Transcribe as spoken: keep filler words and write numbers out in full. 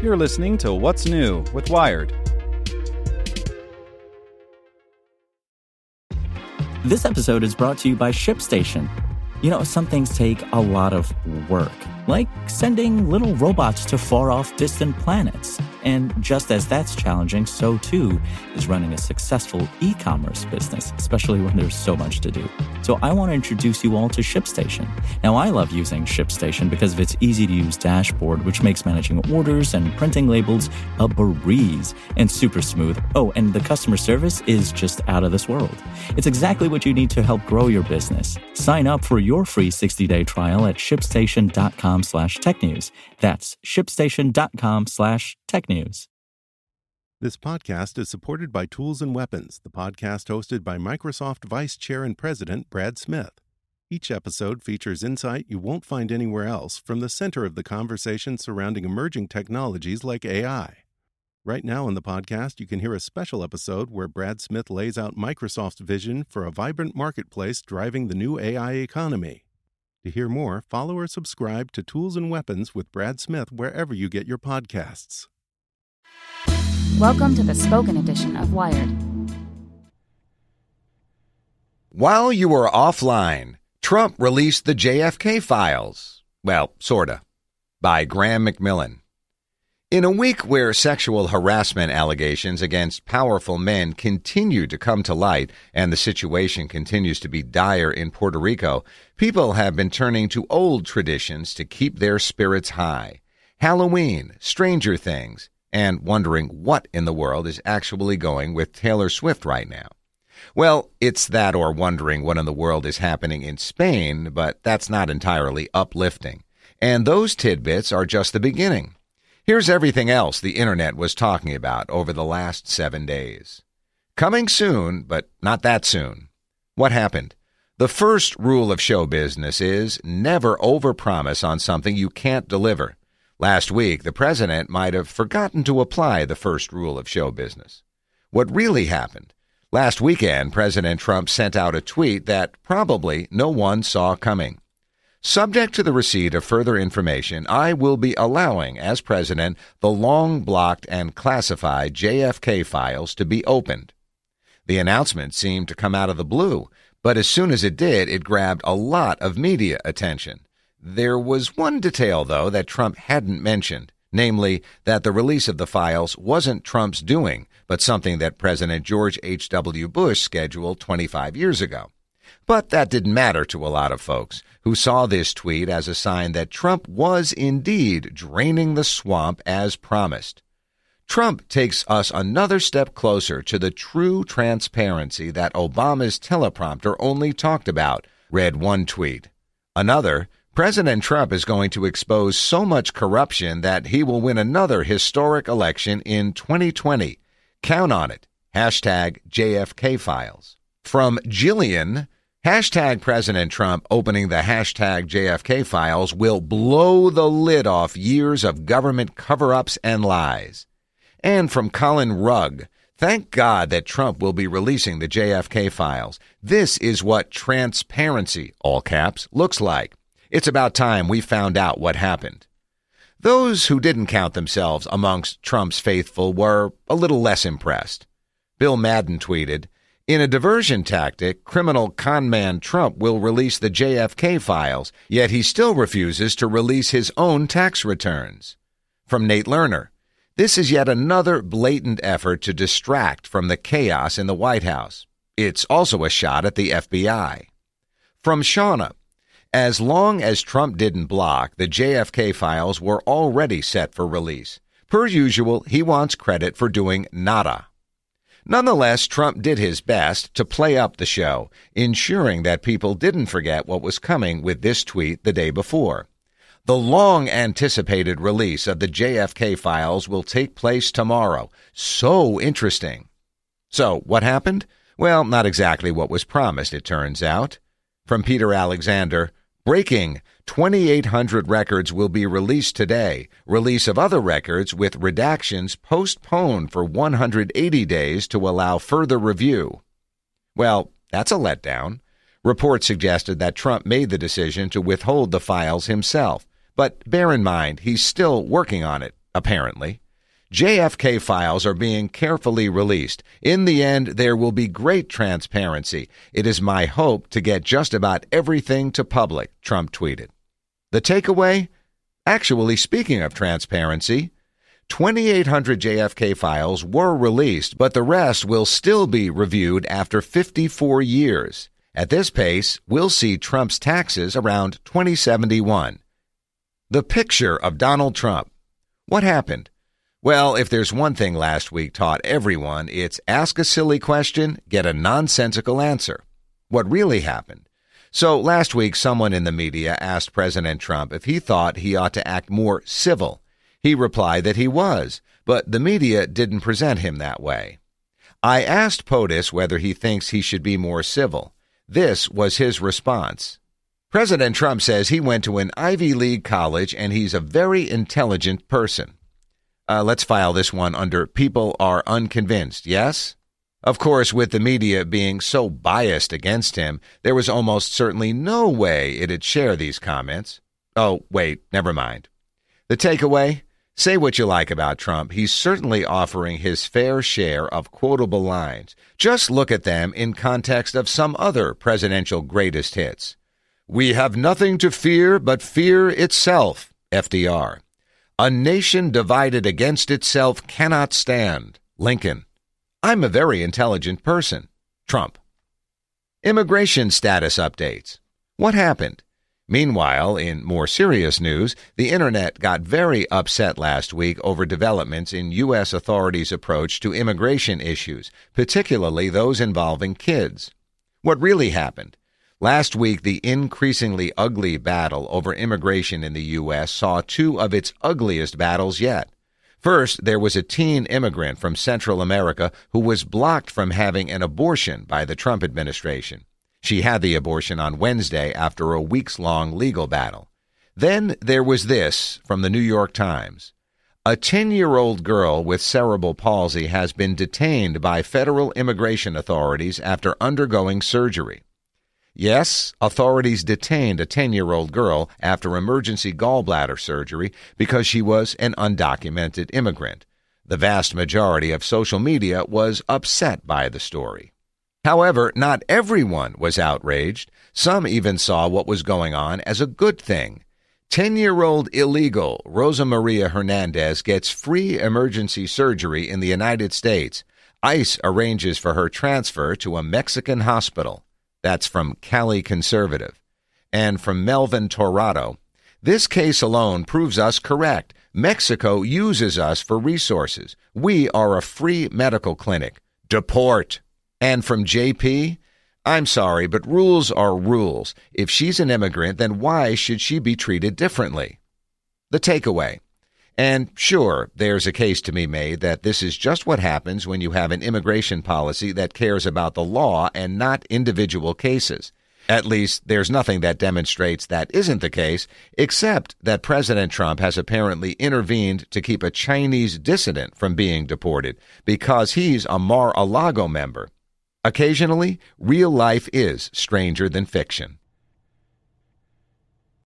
You're listening to What's New with Wired. This episode is brought to you by ShipStation. You know, some things take a lot of work, like sending little robots to far-off distant planets. And just as that's challenging, so too is running a successful e-commerce business, especially when there's so much to do. So I want to introduce you all to ShipStation. Now, I love using ShipStation because of its easy-to-use dashboard, which makes managing orders and printing labels a breeze and super smooth. Oh, and the customer service is just out of this world. It's exactly what you need to help grow your business. Sign up for your free sixty-day trial at shipstation.com slash technews. That's shipstation.com slash technews. This podcast is supported by Tools and Weapons, the podcast hosted by Microsoft Vice Chair and President Brad Smith. Each episode features insight you won't find anywhere else from the center of the conversation surrounding emerging technologies like A I. Right now on the podcast, you can hear a special episode where Brad Smith lays out Microsoft's vision for a vibrant marketplace driving the new A I economy. To hear more, follow or subscribe to Tools and Weapons with Brad Smith wherever you get your podcasts. Welcome to the spoken edition of Wired. While you were offline, Trump released the J F K files. Well, sorta. By Graham McMillan. In a week where sexual harassment allegations against powerful men continue to come to light and the situation continues to be dire in Puerto Rico, people have been turning to old traditions to keep their spirits high. Halloween, Stranger Things, and wondering what in the world is actually going with Taylor Swift right now. Well, it's that or wondering what in the world is happening in Spain, but that's not entirely uplifting. And those tidbits are just the beginning. Here's everything else the internet was talking about over the last seven days. Coming soon, but not that soon. What happened? The first rule of show business is never overpromise on something you can't deliver. Last week, the president might have forgotten to apply the first rule of show business. What really happened? Last weekend, President Trump sent out a tweet that probably no one saw coming. Subject to the receipt of further information, I will be allowing, as president, the long-blocked and classified J F K files to be opened. The announcement seemed to come out of the blue, but as soon as it did, it grabbed a lot of media attention. There was one detail, though, that Trump hadn't mentioned, namely that the release of the files wasn't Trump's doing, but something that President George H W. Bush scheduled twenty-five years ago. But that didn't matter to a lot of folks, who saw this tweet as a sign that Trump was indeed draining the swamp as promised. Trump takes us another step closer to the true transparency that Obama's teleprompter only talked about, read one tweet. Another, President Trump is going to expose so much corruption that he will win another historic election in twenty twenty. Count on it. Hashtag J F K files. From Jillian, hashtag President Trump opening the hashtag J F K files will blow the lid off years of government cover-ups and lies. And from Colin Rugg, thank God that Trump will be releasing the J F K files. This is what transparency, all caps, looks like. It's about time we found out what happened. Those who didn't count themselves amongst Trump's faithful were a little less impressed. Bill Madden tweeted, "In a diversion tactic, criminal conman Trump will release the J F K files, yet he still refuses to release his own tax returns." From Nate Lerner, "This is yet another blatant effort to distract from the chaos in the White House. It's also a shot at the F B I." From Shauna, "As long as Trump didn't block, the J F K files were already set for release. Per usual, he wants credit for doing nada." Nonetheless, Trump did his best to play up the show, ensuring that people didn't forget what was coming with this tweet the day before. The long-anticipated release of the J F K files will take place tomorrow. So interesting. So, what happened? Well, not exactly what was promised, it turns out. From Peter Alexander, breaking, twenty-eight hundred records will be released today. Release of other records with redactions postponed for one hundred eighty days to allow further review. Well, that's a letdown. Reports suggested that Trump made the decision to withhold the files himself. But bear in mind, he's still working on it, apparently. J F K files are being carefully released. In the end, there will be great transparency. It is my hope to get just about everything to public, Trump tweeted. The takeaway? Actually, speaking of transparency, twenty-eight hundred J F K files were released, but the rest will still be reviewed after fifty-four years. At this pace, we'll see Trump's taxes around twenty seventy-one. The picture of Donald Trump. What happened? Well, if there's one thing last week taught everyone, it's ask a silly question, get a nonsensical answer. What really happened? So last week, someone in the media asked President Trump if he thought he ought to act more civil. He replied that he was, but the media didn't present him that way. I asked POTUS whether he thinks he should be more civil. This was his response. President Trump says he went to an Ivy League college and he's a very intelligent person. Uh, let's file this one under people are unconvinced, yes? Of course, with the media being so biased against him, there was almost certainly no way it'd share these comments. Oh, wait, never mind. The takeaway? Say what you like about Trump, he's certainly offering his fair share of quotable lines. Just look at them in context of some other presidential greatest hits. We have nothing to fear but fear itself, F D R. A nation divided against itself cannot stand, Lincoln. I'm a very intelligent person, Trump. Immigration status updates. What happened? Meanwhile, in more serious news, the Internet got very upset last week over developments in U S authorities' approach to immigration issues, particularly those involving kids. What really happened? Last week, the increasingly ugly battle over immigration in the U S saw two of its ugliest battles yet. First, there was a teen immigrant from Central America who was blocked from having an abortion by the Trump administration. She had the abortion on Wednesday after a weeks-long legal battle. Then there was this from the New York Times. A ten-year-old girl with cerebral palsy has been detained by federal immigration authorities after undergoing surgery. Yes, authorities detained a ten-year-old girl after emergency gallbladder surgery because she was an undocumented immigrant. The vast majority of social media was upset by the story. However, not everyone was outraged. Some even saw what was going on as a good thing. Ten-year-old illegal Rosa Maria Hernandez gets free emergency surgery in the United States. ICE arranges for her transfer to a Mexican hospital. That's from Cali Conservative. And from Melvin Torrado, this case alone proves us correct. Mexico uses us for resources. We are a free medical clinic. Deport. And from J P, I'm sorry, but rules are rules. If she's an immigrant, then why should she be treated differently? The takeaway. And sure, there's a case to be made that this is just what happens when you have an immigration policy that cares about the law and not individual cases. At least, there's nothing that demonstrates that isn't the case, except that President Trump has apparently intervened to keep a Chinese dissident from being deported because he's a Mar-a-Lago member. Occasionally, real life is stranger than fiction.